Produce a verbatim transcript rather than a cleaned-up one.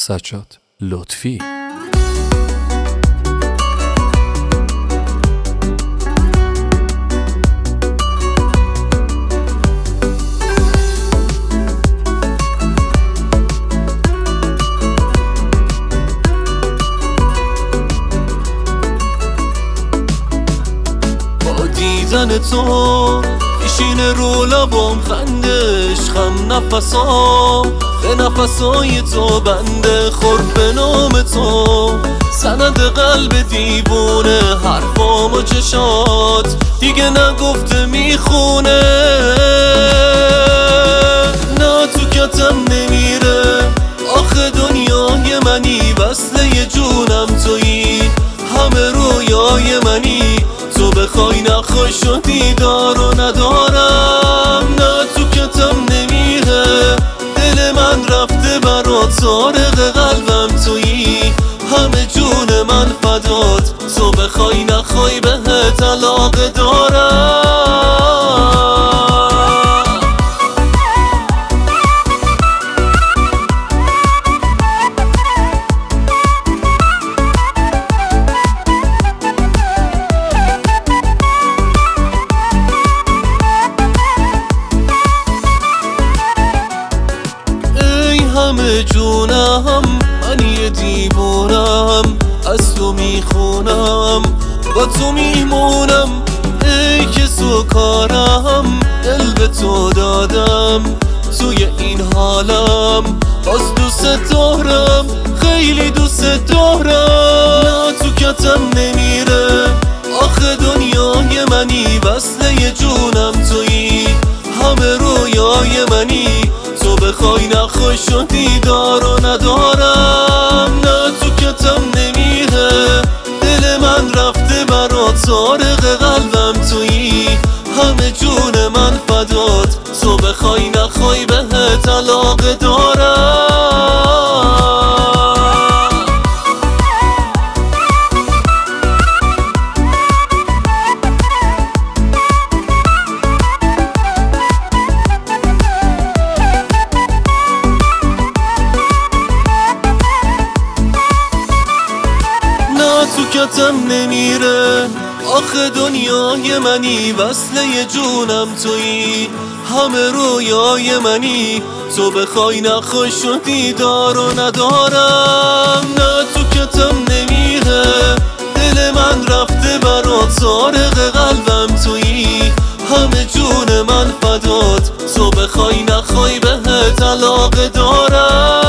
سجاد لطفی. دیدن تو میشینه رو لبام خندش خم نفسام به نفسای تو بنده خورد به نام تو سند قلب دیوونه حرفام و چشات دیگه نگفته میخونه نه تو کتم نمیره آخه دنیای منی وصله جونم تویی همه رویای منی تو بخوای نخوای شدی دارو ندارم نه تو کتم نمیره دل من رفته برات سارق قلبم تویی همه جون من فدات تو بخوای نخوای بهت علاقه دارم همه جونم من یه دیوونم از تو میخونم با تو میمونم ای که سوکارم دل به تو دادم توی این حالم باز دوست دارم خیلی دوست دارم نه تو کتم نمیره آخه دنیای منی وصله جونم تویی همه رویای منی تو بخوای نخوای شدی دارو ندارم نه تو کتم نمیره دل من رفته برات سارق قلبم تویی همه جون من فدات تو بخوای نخوای بهت علاقه دارم تو کتم نمیره آخه دنیای منی وصله جونم تویی همه رویای منی تو بخوای نخوای شدی دارو ندارم نه تو کتم نمیره دل من رفته برات سارق قلبم تویی همه جون من فدات تو بخوای نخوای بهت علاقه دارم